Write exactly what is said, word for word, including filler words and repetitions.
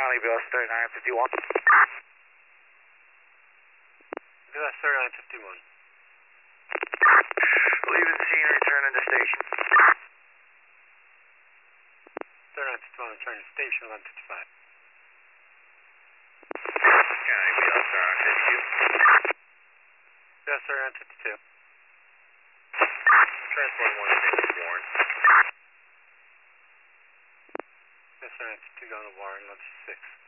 County, B S thirty-nine fifty-one. B S thirty-nine fifty-one. Leave the scene, return into station. thirty-nine fifty-one, return to station, eleven fifty-five. County, B S thirty-nine fifty-two. B S thirty-nine fifty-two. Transport one six Warren. B S thirty-nine fifty-two, going to Warren, eleven fifty-six.